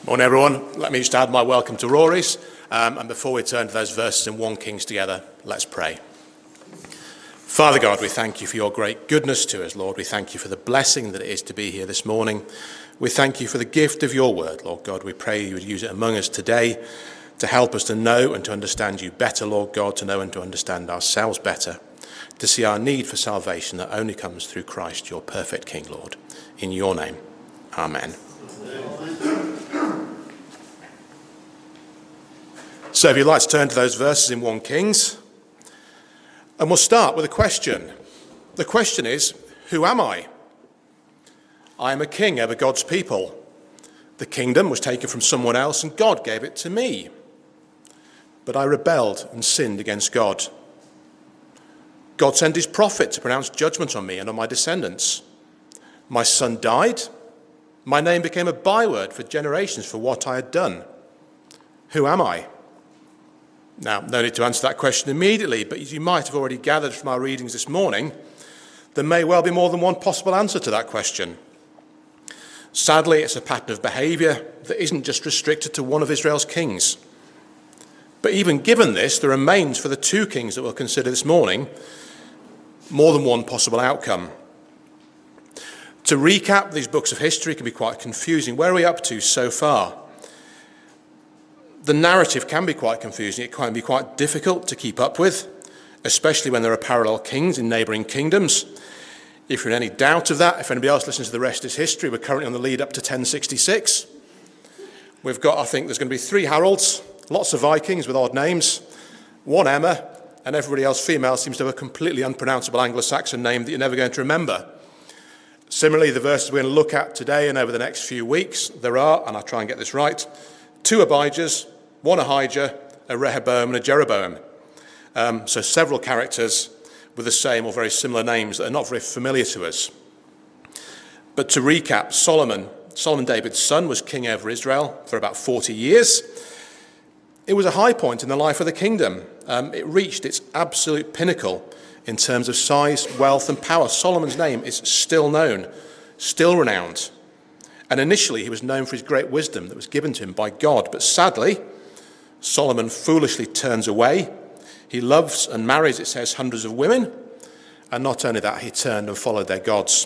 Morning, everyone. Let me just add my welcome to Rory's. And before we turn to those verses in 1 Kings together, let's pray. Father God, we thank you for your great goodness to us, Lord. We thank you for the blessing that it is to be here this morning. We thank you for the gift of your word, Lord God. We pray you would use it among us today to help us to know and to understand you better, Lord God, to know and to understand ourselves better, to see our need for salvation that only comes through Christ, your perfect King, Lord. In your name, amen. So if you'd like to turn to those verses in 1 Kings, and we'll start with a question. The question is, who am I? I am a king over God's people. The kingdom was taken from someone else and God gave it to me. But I rebelled and sinned against God. God sent his prophet to pronounce judgment on me and on my descendants. My son died. My name became a byword for generations for what I had done. Who am I? Now, no need to answer that question immediately, but as you might have already gathered from our readings this morning, there may well be more than one possible answer to that question. Sadly, it's a pattern of behaviour that isn't just restricted to one of Israel's kings. But even given this, there remains for the 2 kings that we'll consider this morning more than one possible outcome. To recap, these books of history can be quite confusing. Where are we up to so far? The narrative can be quite confusing. It can be quite difficult to keep up with, especially when there are parallel kings in neighbouring kingdoms. If you're in any doubt of that, if anybody else listens to the rest is history, we're currently on the lead up to 1066. We've got, I think there's going to be 3 Harolds, lots of Vikings with odd names, 1 Emma, and everybody else female seems to have a completely unpronounceable Anglo-Saxon name that you're never going to remember. Similarly, the verses we're going to look at today and over the next few weeks, there are, and I'll try and get this right, 2 Abijahs, 1 Ahijah, a Rehoboam and a Jeroboam. So several characters with the same or very similar names that are not very familiar to us. But to recap, Solomon, David's son, was king over Israel for about 40 years. It was a high point in the life of the kingdom. It reached its absolute pinnacle in terms of size, wealth and power. Solomon's name is still known, still renowned. And initially he was known for his great wisdom that was given to him by God. But sadly, Solomon foolishly turns away. He loves and marries, it says, hundreds of women. And not only that, he turned and followed their gods.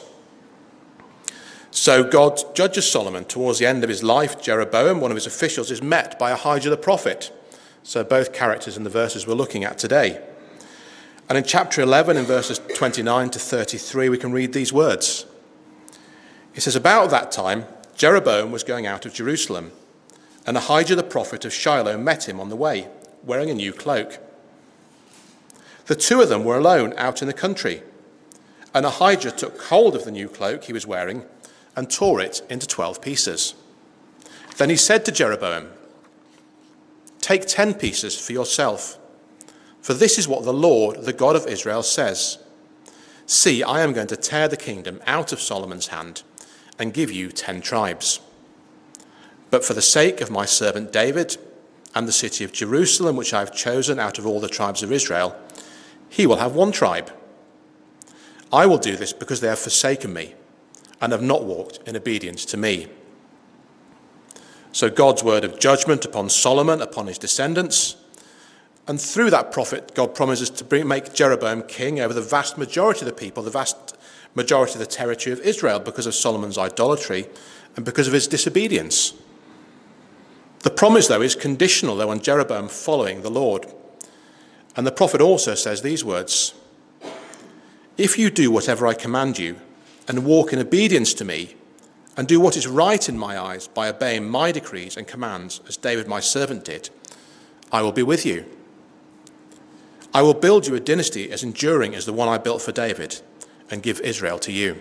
So God judges Solomon. Towards the end of his life, Jeroboam, one of his officials, is met by Ahijah the prophet. So both characters in the verses we're looking at today. And in chapter 11, in verses 29 to 33, we can read these words. It says, about that time, Jeroboam was going out of Jerusalem, and Ahijah the prophet of Shiloh met him on the way, wearing a new cloak. The 2 of them were alone out in the country, and Ahijah took hold of the new cloak he was wearing and tore it into 12 pieces. Then he said to Jeroboam, take 10 pieces for yourself, for this is what the Lord, the God of Israel, says. See, I am going to tear the kingdom out of Solomon's hand and give you 10 tribes. But for the sake of my servant David and the city of Jerusalem, which I have chosen out of all the tribes of Israel, he will have 1 tribe. I will do this because they have forsaken me and have not walked in obedience to me. So God's word of judgment upon Solomon, upon his descendants, and through that prophet, God promises to make Jeroboam king over the vast majority of the people, the vast majority of the territory of Israel, because of Solomon's idolatry and because of his disobedience. The promise, though, is conditional, though, on Jeroboam following the Lord. And the prophet also says these words, if you do whatever I command you and walk in obedience to me and do what is right in my eyes by obeying my decrees and commands, as David my servant did, I will be with you. I will build you a dynasty as enduring as the one I built for David and give Israel to you.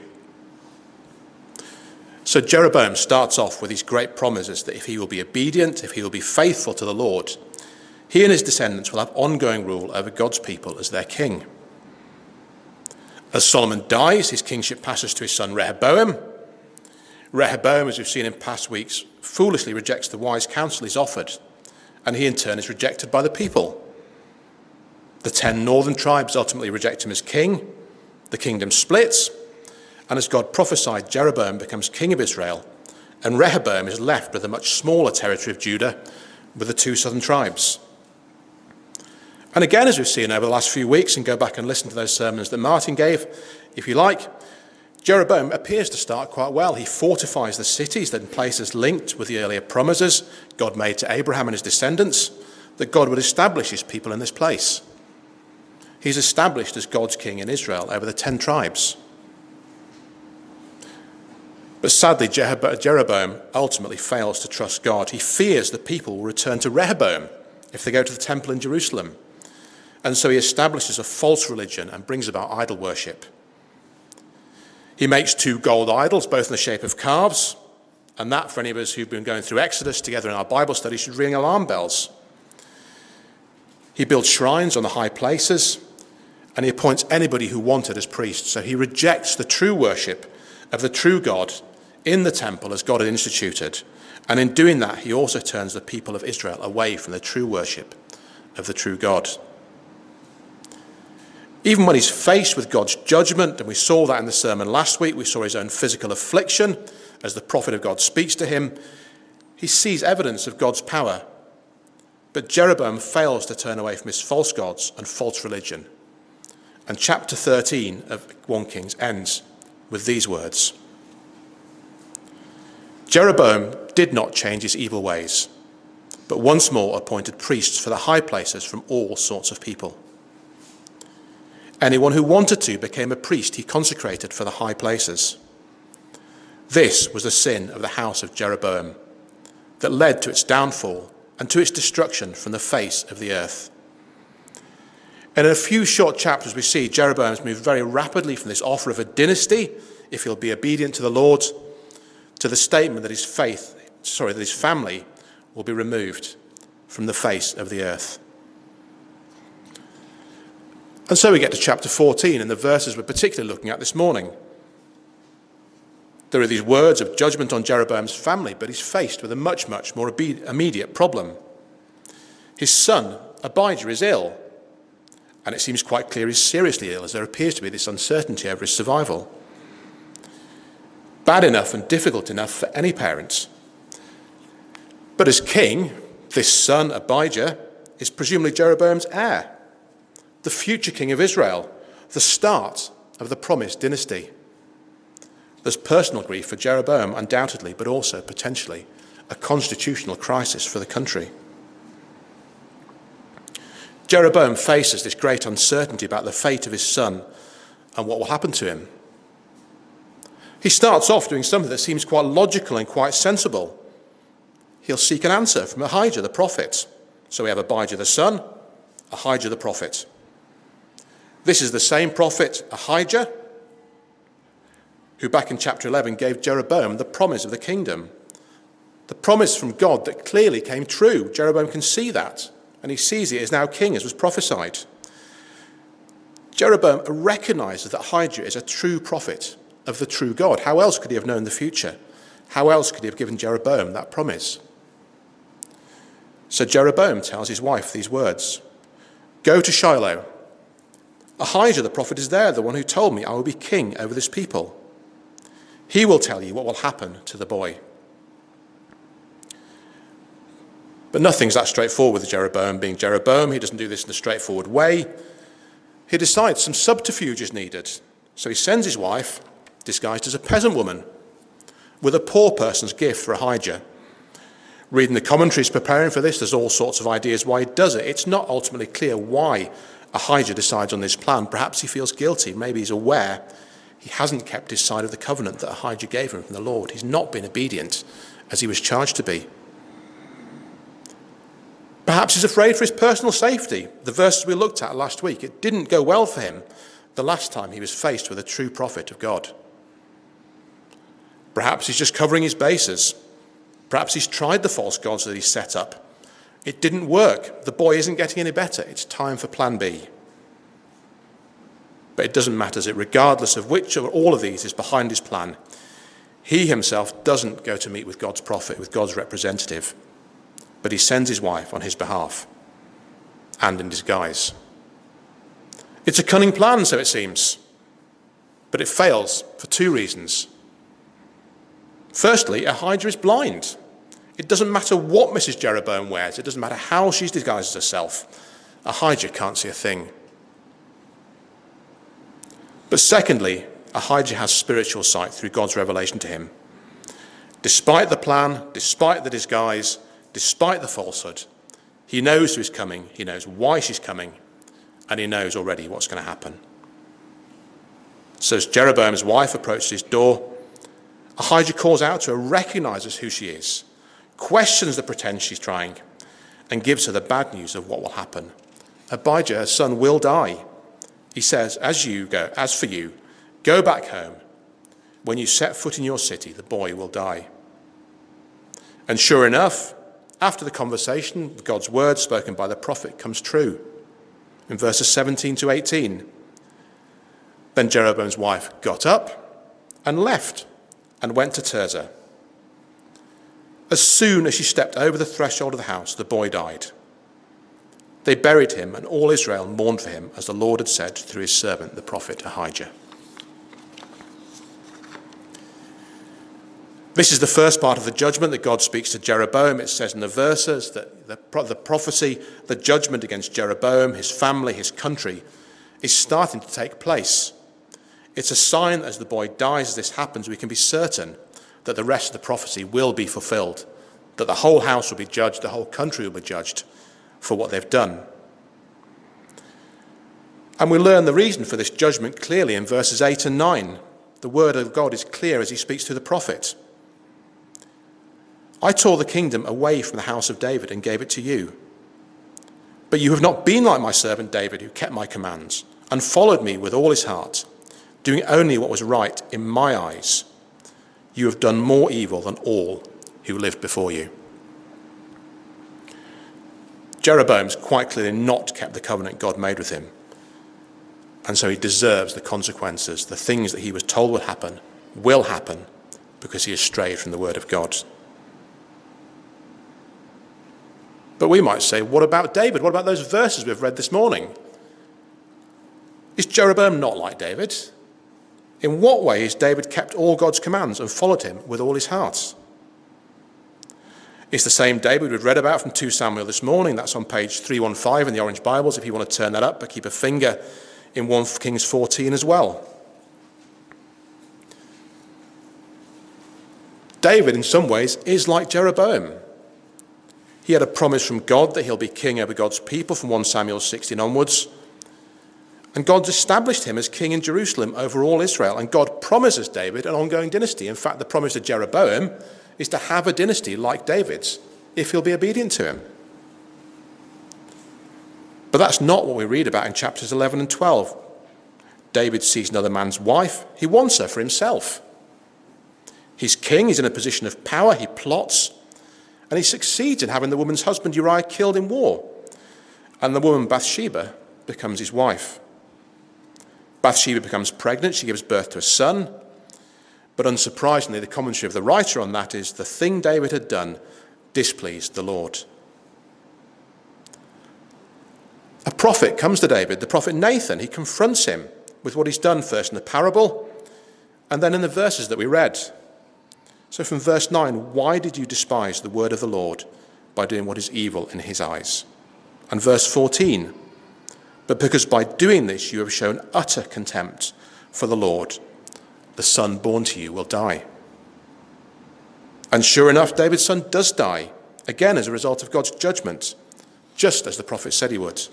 So Jeroboam starts off with these great promises that if he will be obedient, if he will be faithful to the Lord, he and his descendants will have ongoing rule over God's people as their king. As Solomon dies, his kingship passes to his son Rehoboam. Rehoboam, as we've seen in past weeks, foolishly rejects the wise counsel he's offered, and he in turn is rejected by the people. The 10 northern tribes ultimately reject him as king. The kingdom splits, and as God prophesied, Jeroboam becomes king of Israel And Rehoboam is left with a much smaller territory of Judah with the two southern tribes. And again, as we've seen over the last few weeks, and go back and listen to those sermons that Martin gave, if you like, Jeroboam appears to start quite well. He fortifies the cities that in places linked with the earlier promises God made to Abraham and his descendants, that God would establish his people in this place. He's established as God's king in Israel over the 10 tribes. But sadly, Jeroboam ultimately fails to trust God. He fears the people will return to Rehoboam if they go to the temple in Jerusalem. And so he establishes a false religion and brings about idol worship. He makes 2 gold idols, both in the shape of calves, and that, for any of us who've been going through Exodus together in our Bible study, should ring alarm bells. He builds shrines on the high places, and he appoints anybody who wanted as priests. So he rejects the true worship of the true God in the temple as God had instituted. And in doing that, he also turns the people of Israel away from the true worship of the true God. Even when he's faced with God's judgment, and we saw that in the sermon last week, we saw his own physical affliction as the prophet of God speaks to him, he sees evidence of God's power. But Jeroboam fails to turn away from his false gods and false religion. And chapter 13 of 1 Kings ends with these words. Jeroboam did not change his evil ways, but once more appointed priests for the high places from all sorts of people. Anyone who wanted to became a priest he consecrated for the high places. This was the sin of the house of Jeroboam that led to its downfall and to its destruction from the face of the earth. And in a few short chapters we see Jeroboam's moved very rapidly from this offer of a dynasty, if he'll be obedient to the Lord, to the statement that his family will be removed from the face of the earth. And so we get to chapter 14 and the verses we're particularly looking at this morning. There are these words of judgment on Jeroboam's family, but he's faced with a much, much more immediate problem. His son, Abijah, is ill, and it seems quite clear he's seriously ill, as there appears to be this uncertainty over his survival. Bad enough and difficult enough for any parents. But as king, this son, Abijah, is presumably Jeroboam's heir, the future king of Israel, the start of the promised dynasty. There's personal grief for Jeroboam, undoubtedly, but also potentially a constitutional crisis for the country. Jeroboam faces this great uncertainty about the fate of his son and what will happen to him. He starts off doing something that seems quite logical and quite sensible. He'll seek an answer from Ahijah the prophet. So we have Abijah the son, Ahijah the prophet. This is the same prophet, Ahijah, who back in chapter 11 gave Jeroboam the promise of the kingdom. The promise from God that clearly came true. Jeroboam can see that, and he sees it as now king, as was prophesied. Jeroboam recognizes that Ahijah is a true prophet of the true God. How else could he have known the future? How else could he have given Jeroboam that promise? So Jeroboam tells his wife these words, "Go to Shiloh. Ahijah the prophet is there, the one who told me I will be king over this people. He will tell you what will happen to the boy." But nothing's that straightforward with Jeroboam being Jeroboam. He doesn't do this in a straightforward way. He decides some subterfuge is needed. So he sends his wife, disguised as a peasant woman, with a poor person's gift for Ahijah. Reading the commentaries preparing for this, there's all sorts of ideas why he does it. It's not ultimately clear why Ahijah decides on this plan. Perhaps he feels guilty. Maybe he's aware he hasn't kept his side of the covenant that Ahijah gave him from the Lord. He's not been obedient as he was charged to be. Perhaps he's afraid for his personal safety. The verses we looked at last week, it didn't go well for him the last time he was faced with a true prophet of God. Perhaps he's just covering his bases. Perhaps he's tried the false gods that he set up. It didn't work. The boy isn't getting any better. It's time for plan B. But it doesn't matter, does it? Regardless of which or all of these is behind his plan, he himself doesn't go to meet with God's prophet, with God's representative, but he sends his wife on his behalf and in disguise. It's a cunning plan, so it seems, but it fails for two reasons. Firstly, Ahijah is blind. It doesn't matter what Mrs. Jeroboam wears. It doesn't matter how she disguises herself. Ahijah can't see a thing. But secondly, Ahijah has spiritual sight through God's revelation to him. Despite the plan, despite the disguise, despite the falsehood, he knows who's coming, he knows why she's coming, and he knows already what's going to happen. So as Jeroboam's wife approaches his door, Ahijah calls out to her, recognizes who she is, questions the pretense she's trying, and gives her the bad news of what will happen. Abijah, her son, will die. He says, as for you, go back home. When you set foot in your city, the boy will die. And sure enough, after the conversation, God's word spoken by the prophet comes true. In verses 17 to 18, then Jeroboam's wife got up and left and went to Tirzah. As soon as she stepped over the threshold of the house, the boy died. They buried him, and all Israel mourned for him, as the Lord had said through his servant, the prophet Ahijah. This is the first part of the judgment that God speaks to Jeroboam. It says in the verses that the prophecy, the judgment against Jeroboam, his family, his country, is starting to take place. It's a sign that as the boy dies, as this happens, we can be certain that the rest of the prophecy will be fulfilled, that the whole house will be judged, the whole country will be judged for what they've done. And we learn the reason for this judgment clearly in verses 8 and 9. The word of God is clear as he speaks to the prophet. I tore the kingdom away from the house of David and gave it to you. But you have not been like my servant David, who kept my commands and followed me with all his heart, doing only what was right in my eyes. You have done more evil than all who lived before you. Jeroboam's quite clearly not kept the covenant God made with him. And so he deserves the consequences. The things that he was told would happen will happen because he has strayed from the word of God. But we might say, what about David? What about those verses we've read this morning? Is Jeroboam not like David? In what way has David kept all God's commands and followed him with all his heart? It's the same David we've read about from 2 Samuel this morning. That's on page 315 in the Orange Bibles, if you want to turn that up, but keep a finger in 1 Kings 14 as well. David, in some ways, is like Jeroboam. He had a promise from God that he'll be king over God's people from 1 Samuel 16 onwards. And God's established him as king in Jerusalem over all Israel. And God promises David an ongoing dynasty. In fact, the promise to Jeroboam is to have a dynasty like David's if he'll be obedient to him. But that's not what we read about in chapters 11 and 12. David sees another man's wife. He wants her for himself. He's king. He's in a position of power. He plots. And he succeeds in having the woman's husband Uriah killed in war. And the woman Bathsheba becomes his wife. Bathsheba becomes pregnant. She gives birth to a son. But unsurprisingly, the commentary of the writer on that is the thing David had done displeased the Lord. A prophet comes to David, the prophet Nathan. He confronts him with what he's done first in the parable and then in the verses that we read. So from verse 9, why did you despise the word of the Lord by doing what is evil in his eyes? And verse 14, but because by doing this you have shown utter contempt for the Lord, the son born to you will die. And sure enough, David's son does die, again as a result of God's judgment, just as the prophet said he would.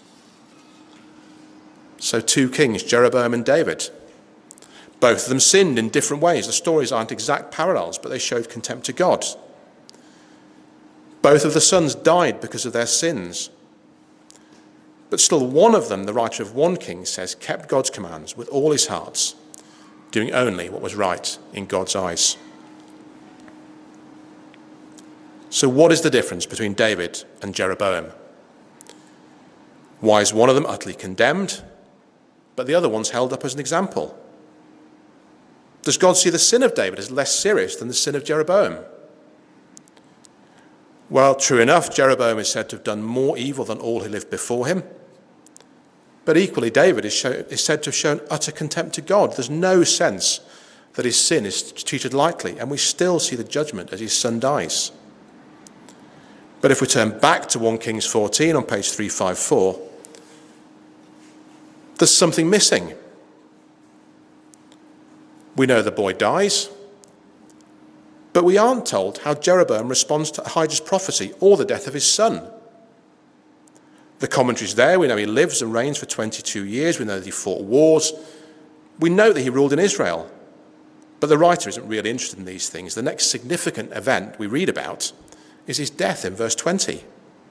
So 2 kings, Jeroboam and David. Both of them sinned in different ways. The stories aren't exact parallels, but they showed contempt to God. Both of the sons died because of their sins. But still one of them, the writer of 1 King, says, kept God's commands with all his hearts, doing only what was right in God's eyes. So what is the difference between David and Jeroboam? Why is one of them utterly condemned, but the other one's held up as an example? Does God see the sin of David as less serious than the sin of Jeroboam? Well, true enough, Jeroboam is said to have done more evil than all who lived before him. But equally, David is said to have shown utter contempt to God. There's no sense that his sin is treated lightly, and we still see the judgment as his son dies. But if we turn back to 1 Kings 14 on page 354, there's something missing. We know the boy dies, but we aren't told how Jeroboam responds to Ahijah's prophecy or the death of his son. The commentary's there. We know he lives and reigns for 22 years. We know that he fought wars. We know that he ruled in Israel. But the writer isn't really interested in these things. The next significant event we read about is his death in verse 20.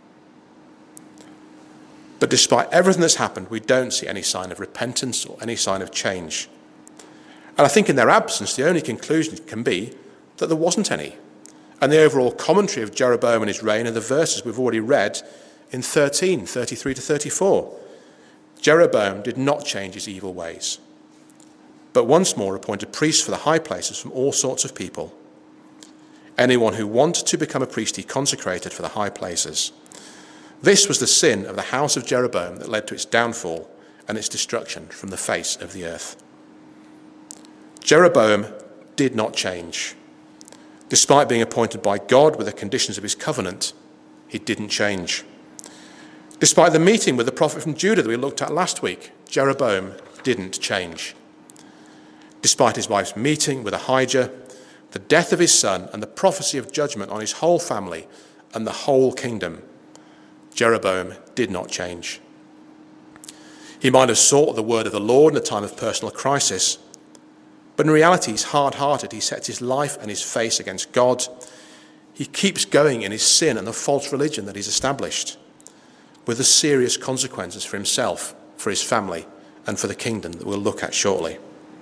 But despite everything that's happened, we don't see any sign of repentance or any sign of change. And I think in their absence, the only conclusion can be that there wasn't any. And the overall commentary of Jeroboam and his reign are the verses we've already read in 13, 33 to 34. Jeroboam did not change his evil ways, but once more appointed priests for the high places from all sorts of people. Anyone who wanted to become a priest, he consecrated for the high places. This was the sin of the house of Jeroboam that led to its downfall and its destruction from the face of the earth. Jeroboam did not change. Despite being appointed by God with the conditions of his covenant, he didn't change. Despite the meeting with the prophet from Judah that we looked at last week, Jeroboam didn't change. Despite his wife's meeting with Ahijah, the death of his son, and the prophecy of judgment on his whole family and the whole kingdom, Jeroboam did not change. He might have sought the word of the Lord in a time of personal crisis, but in reality he's hard-hearted. He sets his life and his face against God. He keeps going in his sin and the false religion that he's established, with the serious consequences for himself, for his family, and for the kingdom that we'll look at shortly.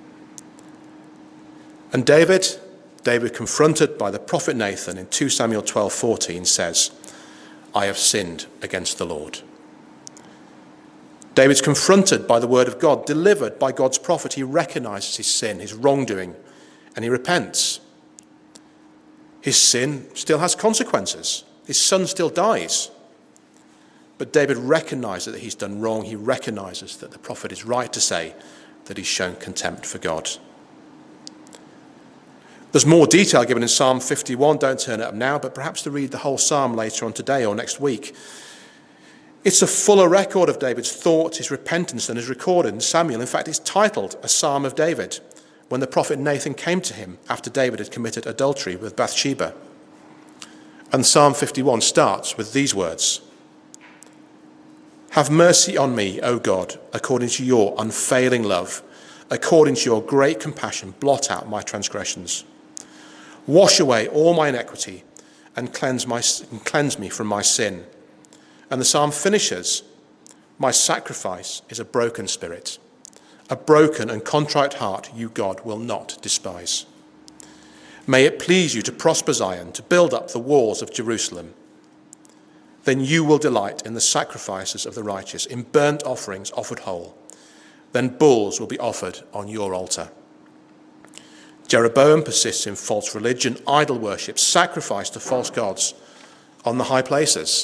And David, confronted by the prophet Nathan in 2 Samuel 12:14, says, I have sinned against the Lord. David's confronted by the word of God, delivered by God's prophet. He recognizes his sin, his wrongdoing, and he repents. His sin still has consequences. His son still dies. But David recognizes that he's done wrong. He recognizes that the prophet is right to say that he's shown contempt for God. There's more detail given in Psalm 51. Don't turn it up now, but perhaps to read the whole psalm later on today or next week. It's a fuller record of David's thoughts, his repentance, than is recorded in Samuel. In fact, it's titled A Psalm of David, when the prophet Nathan came to him after David had committed adultery with Bathsheba. And Psalm 51 starts with these words: Have mercy on me, O God, according to your unfailing love. According to your great compassion, blot out my transgressions. Wash away all my iniquity and cleanse me from my sin. And the psalm finishes, my sacrifice is a broken spirit. A broken and contrite heart you, God, will not despise. May it please you to prosper Zion, to build up the walls of Jerusalem. Then you will delight in the sacrifices of the righteous, in burnt offerings offered whole. Then bulls will be offered on your altar. Jeroboam persists in false religion, idol worship, sacrifice to false gods on the high places.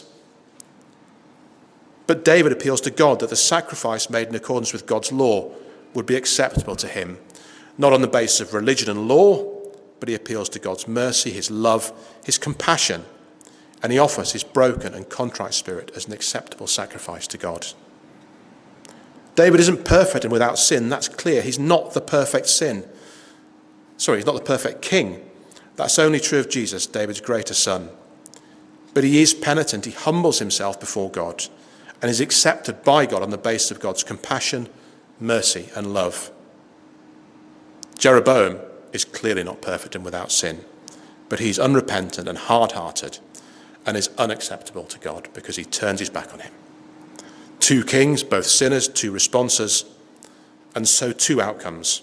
But David appeals to God that the sacrifice made in accordance with God's law would be acceptable to him, not on the basis of religion and law, but he appeals to God's mercy, his love, his compassion, and he offers his broken and contrite spirit as an acceptable sacrifice to God. David isn't perfect and without sin, that's clear. He's not the perfect he's not the perfect king. That's only true of Jesus, David's greater son. But he is penitent. He humbles himself before God and is accepted by God on the basis of God's compassion, mercy, and love. Jeroboam is clearly not perfect and without sin, but he's unrepentant and hard-hearted and is unacceptable to God because he turns his back on him. Two kings, both sinners, two responses, and so two outcomes.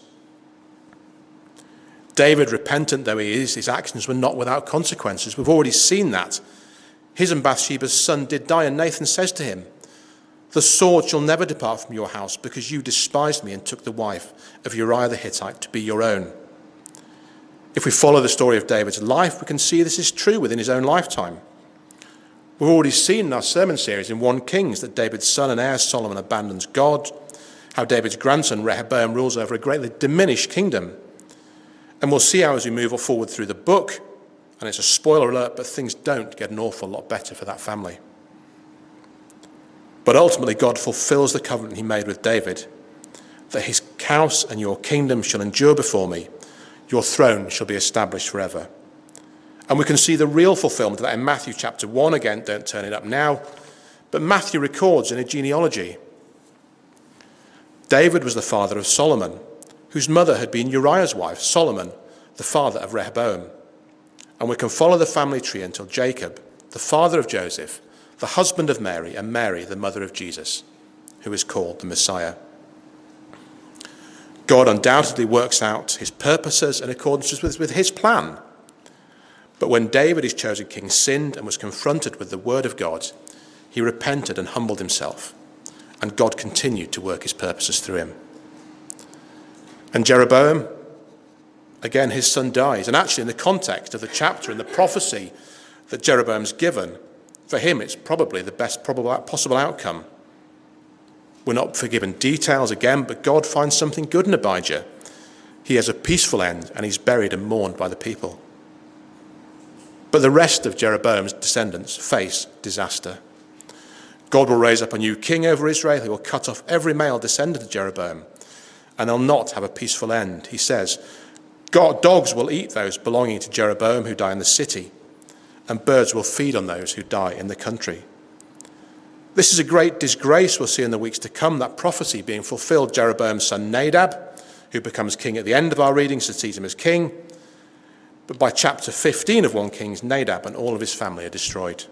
David, repentant though he is, his actions were not without consequences. We've already seen that. His and Bathsheba's son did die, and Nathan says to him, the sword shall never depart from your house, because you despised me and took the wife of Uriah the Hittite to be your own. If we follow the story of David's life, we can see this is true within his own lifetime. We've already seen in our sermon series in 1 Kings that David's son and heir Solomon abandons God, how David's grandson Rehoboam rules over a greatly diminished kingdom, And we'll see how as we move forward through the book, and it's a spoiler alert, but things don't get an awful lot better for that family. But ultimately, God fulfills the covenant he made with David, that his house and your kingdom shall endure before me, your throne shall be established forever. And we can see the real fulfillment of that in Matthew chapter 1. Again, don't turn it up now. But Matthew records in a genealogy, David was the father of Solomon, whose mother had been Uriah's wife, Solomon, the father of Rehoboam. And we can follow the family tree until Jacob, the father of Joseph, the husband of Mary, and Mary, the mother of Jesus, who is called the Messiah. God undoubtedly works out his purposes in accordance with his plan. But when David, his chosen king, sinned and was confronted with the word of God, he repented and humbled himself, and God continued to work his purposes through him. And Jeroboam, again, his son dies. And actually, in the context of the chapter and the prophecy that Jeroboam's given, for him it's probably the best possible outcome. We're not forgiven details again, but God finds something good in Abijah. He has a peaceful end, and he's buried and mourned by the people. But the rest of Jeroboam's descendants face disaster. God will raise up a new king over Israel. He will cut off every male descendant of Jeroboam, and they'll not have a peaceful end. He says, dogs will eat those belonging to Jeroboam who die in the city, and birds will feed on those who die in the country. This is a great disgrace we'll see in the weeks to come, that prophecy being fulfilled. Jeroboam's son Nadab, who becomes king at the end of our reading, succeeds him as king. But by chapter 15 of 1 Kings, Nadab and all of his family are destroyed.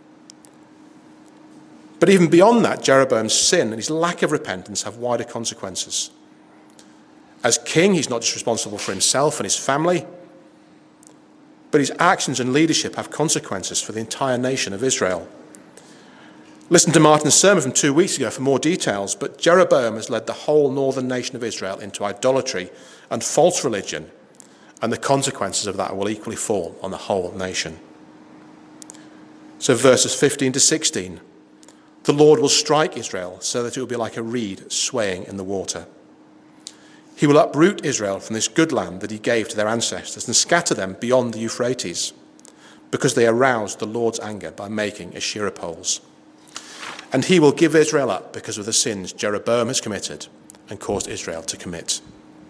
But even beyond that, Jeroboam's sin and his lack of repentance have wider consequences. As king, he's not just responsible for himself and his family, but his actions and leadership have consequences for the entire nation of Israel. Listen to Martin's sermon from 2 weeks ago for more details, but Jeroboam has led the whole northern nation of Israel into idolatry and false religion, and the consequences of that will equally fall on the whole nation. So verses 15 to 16, the Lord will strike Israel so that it will be like a reed swaying in the water. He will uproot Israel from this good land that he gave to their ancestors and scatter them beyond the Euphrates, because they aroused the Lord's anger by making Asherah poles. And he will give Israel up because of the sins Jeroboam has committed and caused Israel to commit.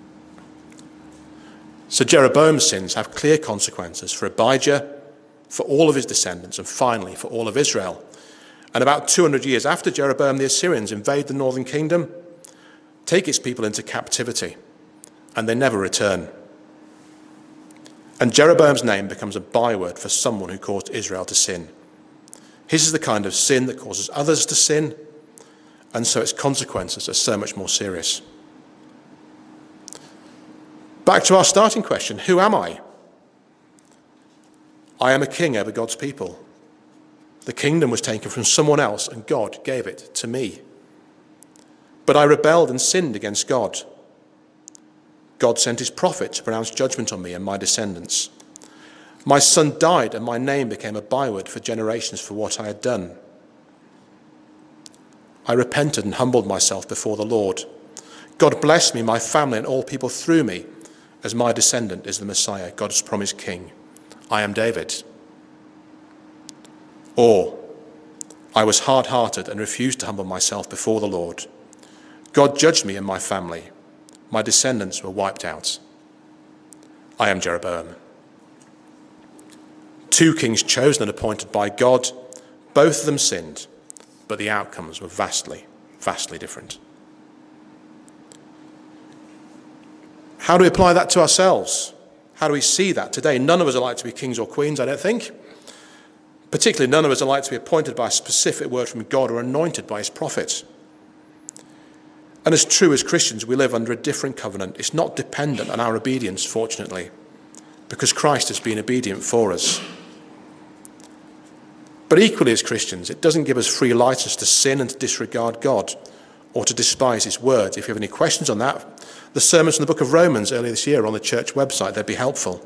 So Jeroboam's sins have clear consequences for Abijah, for all of his descendants, and finally for all of Israel. And about 200 years after Jeroboam, the Assyrians invade the northern kingdom, take its people into captivity, and they never return. And Jeroboam's name becomes a byword for someone who caused Israel to sin. His is the kind of sin that causes others to sin, and so its consequences are so much more serious. Back to our starting question, who am I? I am a king over God's people. The kingdom was taken from someone else, and God gave it to me. But I rebelled and sinned against God. God sent his prophet to pronounce judgment on me and my descendants. My son died, and my name became a byword for generations for what I had done. I repented and humbled myself before the Lord. God blessed me, my family, and all people through me, as my descendant is the Messiah, God's promised king. I am David. Or, I was hard-hearted and refused to humble myself before the Lord. God judged me and my family. My descendants were wiped out. I am Jeroboam. 2 kings chosen and appointed by God. Both of them sinned, but the outcomes were vastly, vastly different. How do we apply that to ourselves? How do we see that today? None of us are like to be kings or queens, I don't think. Particularly, none of us are like to be appointed by a specific word from God or anointed by his prophet. And as true as Christians, we live under a different covenant. It's not dependent on our obedience, fortunately, because Christ has been obedient for us. But equally as Christians, it doesn't give us free license to sin and to disregard God or to despise his words. If you have any questions on that, the sermons from the book of Romans earlier this year are on the church website. They'd be helpful.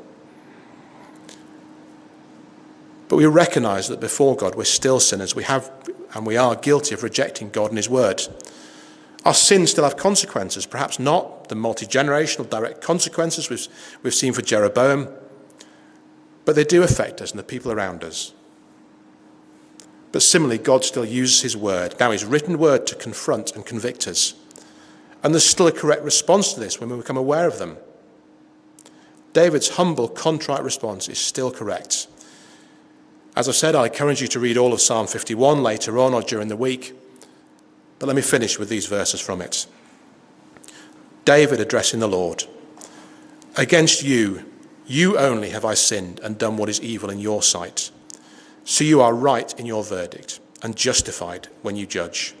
But we recognise that before God we're still sinners. We are guilty of rejecting God and his word. Our sins still have consequences, perhaps not the multi-generational direct consequences we've seen for Jeroboam, but they do affect us and the people around us. But similarly, God still uses his word, now his written word, to confront and convict us. And there's still a correct response to this when we become aware of them. David's humble, contrite response is still correct. As I've said, I encourage you to read all of Psalm 51 later on or during the week. But let me finish with these verses from it. David addressing the Lord. Against you, you only have I sinned and done what is evil in your sight. So you are right in your verdict and justified when you judge.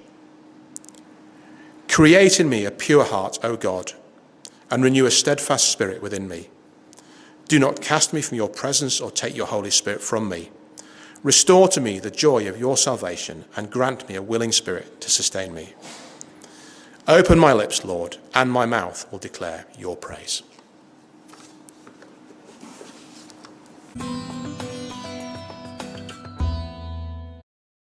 Create in me a pure heart, O God, and renew a steadfast spirit within me. Do not cast me from your presence or take your Holy Spirit from me. Restore to me the joy of your salvation and grant me a willing spirit to sustain me. Open my lips, Lord, and my mouth will declare your praise.